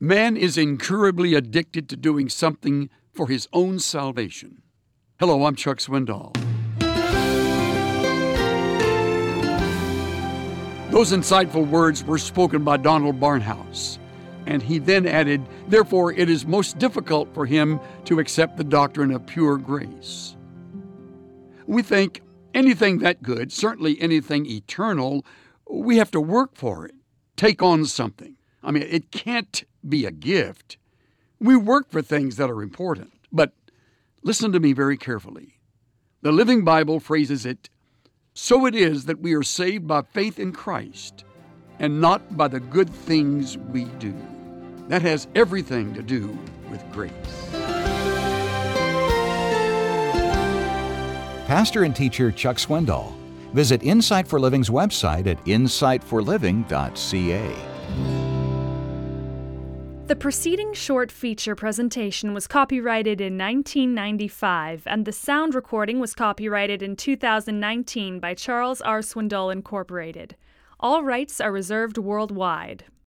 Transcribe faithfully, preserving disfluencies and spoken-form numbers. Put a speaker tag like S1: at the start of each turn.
S1: Man is incurably addicted to doing something for his own salvation. Hello, I'm Chuck Swindoll. Those insightful words were spoken by Donald Barnhouse, and he then added, therefore it is most difficult for him to accept the doctrine of pure grace. We think anything that good, certainly anything eternal, we have to work for it, take on something. I mean, it can't be a gift. We work for things that are important. But listen to me very carefully. The Living Bible phrases it, so it is that we are saved by faith in Christ and not by the good things we do. That has everything to do with grace.
S2: Pastor and teacher Chuck Swindoll. Visit Insight for Living's website at insight for living dot c a.
S3: The preceding short feature presentation was copyrighted in nineteen ninety-five, and the sound recording was copyrighted in two thousand nineteen by Charles R. Swindoll Incorporated. All rights are reserved worldwide.